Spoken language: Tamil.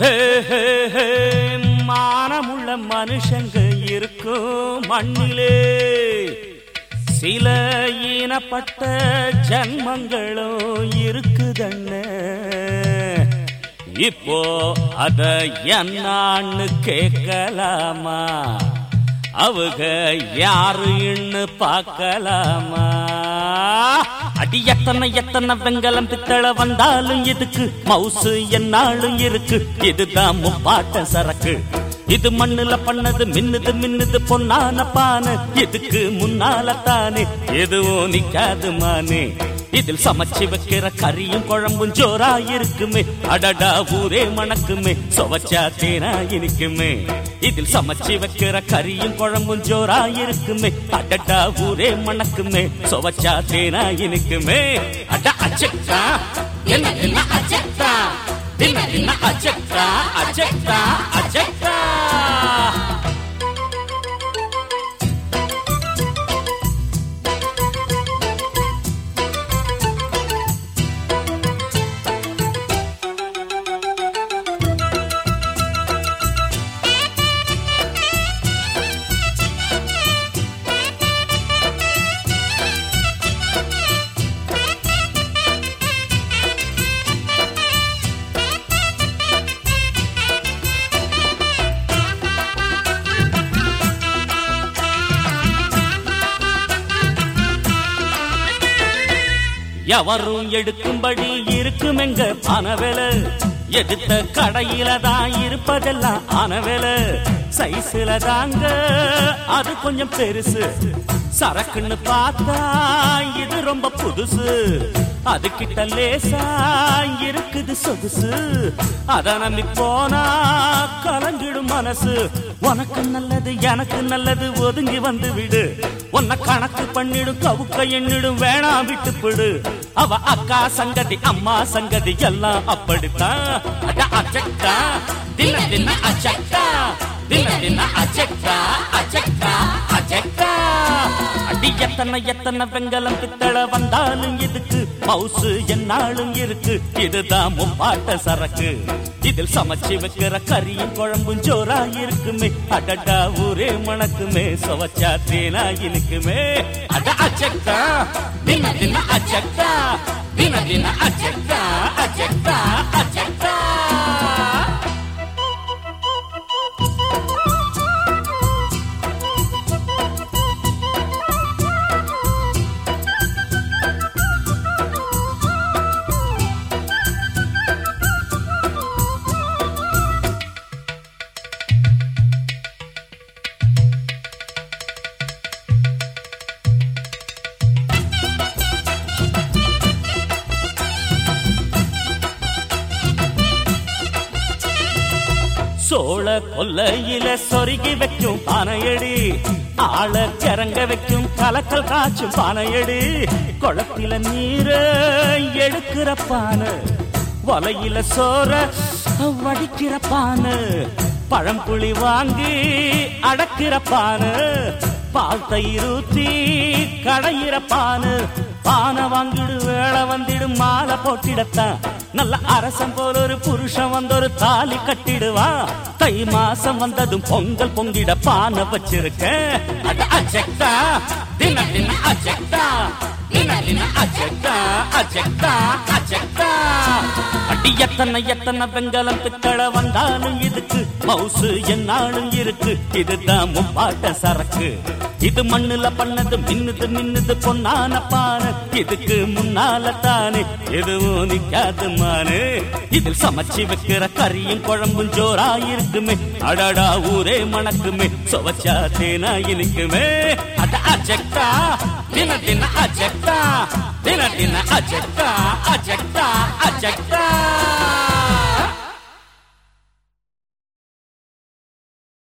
ஹே ஹே ஹே மானமுள்ள மனுஷங்க இருக்கும் மண்ணிலே சில ஈனப்பட்ட ஜன்மங்களும் இருக்குதண்ண இப்போ அத என்னான்னு கேட்கலாமா அவங்க யாருன்னு பார்க்கலாமா அடி எத்தனை வெங்கலம் பித்தளை வந்தாலும் இதுக்கு மவுசு என்னாலும் இருக்கு இதுதான் முப்பாட்ட சரக்கு இது மண்ணுல பண்ணது மின்னுது பொன்னான பானை இதுக்கு முன்னாலத்தானே எதுவும் நிக்காது மானே இதில் சமைச்சு வைக்கிற கறியும் குழம்பும் ஜோரா இருக்குமே அடடா ஊரே மணக்குமே சுவைச்சா தேனா இனிக்குமே இதில் சமைச்சு வைக்கிற கறியும் குழம்பும் ஜோரா இருக்குமே அடடா ஊரே மணக்குமே சுவைச்சா தேனா இனிக்குமே அட அச்சக்கா என்ன அச்சக்கா தின அச்சக்கா அச்சக்கா அச்சக்கா எவரும் எடுக்கும்படி இருக்கும் எங்க பணவேல எடுத்த கடையில தான் இருப்பதெல்லாம் ஆனவேல சைஸ்ல தாங்க அது கொஞ்சம் பெருசு சரக்குன்னு பார்த்தா இது ரொம்ப புதுசு அது கிட்ட லேசா இருக்குது சொகுசு அத நம்பி போனா கலங்கிடும் மனசு உனக்கு நல்லது எனக்கு நல்லது ஒதுங்கி வந்து விடு உன்னை கணக்கு பண்ணிடும் கவுக்க எண்ணிடும் வேணாம் விட்டு போடு அவ அக்கா சங்கதி அம்மா சங்கதி எல்லாம் அப்படித்தான் அச்சக்கா தின அச்சக்கா தின அச்சக்கா அச்சக்கா அச்சக்கா அடி எத்தனை வெங்கலம் பித்தளை வந்தாலும் இதுக்கு மவுசு என்னாலும் இருக்கு இதுதான் முப்பாட்ட சரக்கு இதில் சமைச்சு வைக்கிற கறியும் குழம்பும் ஜோரா இருக்குமே அடடா ஊரே மணக்குமே சுவைச்சா தேனா இனிக்குமே அட அச்சக்கா தின அச்சக்கா தின அச்சக்கா அச்சக்கா அச்சக்கா சோழ கொல்லையில சொருகி வைக்கும் பானையடி ஆள கிறங்க வைக்கும் கலக்கல் காய்ச்சும் பானையடி குளத்தில நீர எடுக்கிற பானை வலையில சோற வடிக்கிற பானை பழம்புளி வாங்கி அடக்கிற பானை பால் தயிர் ஊத்தி கடையிற பானை பானை வாங்கிடு வேளை வந்திடும் மாலை போட்டிடத்தான் நல்ல அரசன் போல ஒரு புருஷன் வந்தொரு தாலி கட்டிடுவான் தை மாசம் வந்ததும் பொங்கல் பொங்கிட பானை வச்சிருக்க அட அச்சக்கா தின அச்சக்கா தின அச்சக்கா அச்சக்கா அச்சக்கா அடி எத்தனை வெங்கலம் பித்தளை வந்தாலும் இதுக்கு மவுசு என்னாலும் இருக்கு இதுதான் முப்பாட்ட சரக்கு இது மண்ணுல பண்ணது மின்னுது பொன்னான பானை இதுக்கு முன்னால தானே எதுவும் நிக்காது மானே இதில் சமைச்சு வைக்கிற கறியும் குழம்பும் ஜோரா இருக்குமே அடடா ஊரே மணக்குமே சுவைச்சா தேனா இனிக்குமே அட அச்சக்கா தின அச்சக்கா தின அச்சக்கா அச்சக்கா அச்சக்கா